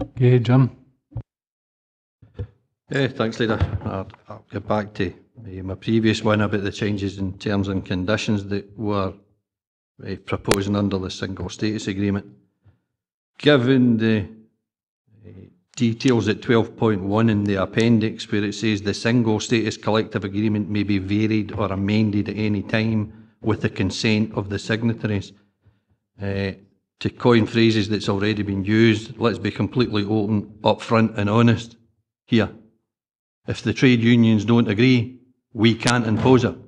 Okay, Jim. Thanks, Leader. I'll get back to my previous one about the changes in terms and conditions that were proposing under the single status agreement. Given the details at 12.1 in the appendix, where it says the single status collective agreement may be varied or amended at any time with the consent of the signatories, to coin phrases that's already been used, let's be completely open, upfront and honest here. If the trade unions don't agree, we can't impose it.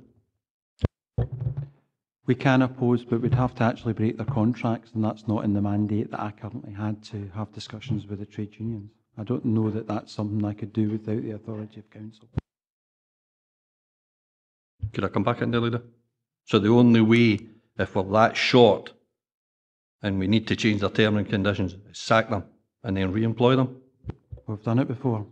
We can oppose, but we'd have to actually break their contracts, and that's not in the mandate that I currently had to have discussions with the trade unions. I don't know that that's something I could do without the authority of council. Could I come back in there, Leader? So the only way, if we're that short and we need to change their terms and conditions, is sack them and then re-employ them? We've done it before.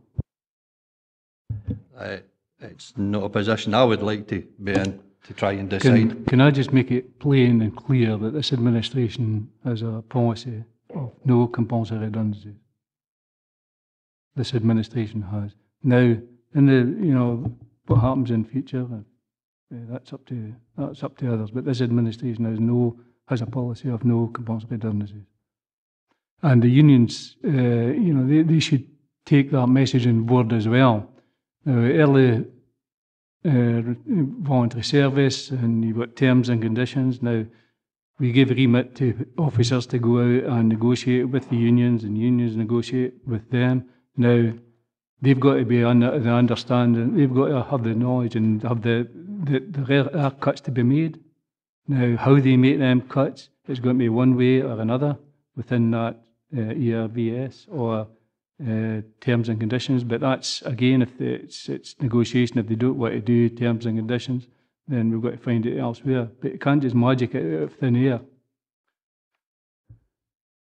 It's not a position I would like to be in, to try and decide. Can I just make it plain and clear that this administration has a policy of no compulsory redundancies? This administration has. Now, in the what happens in future, that's up to others. But this administration has a policy of no compulsory redundancies, and the unions, they should take that message on board as well. Early voluntary service, and you've got terms and conditions. Now, we give a remit to officers to go out and negotiate with the unions, and unions negotiate with them. Now, they've got to be on the understanding, they've got to have the knowledge and have the cuts to be made. Now, how they make them cuts, it's going to be one way or another within that ERVS or terms and conditions, but that's, again, if it's negotiation. If they don't want to do terms and conditions, then we've got to find it elsewhere. But you can't just magic it out of thin air.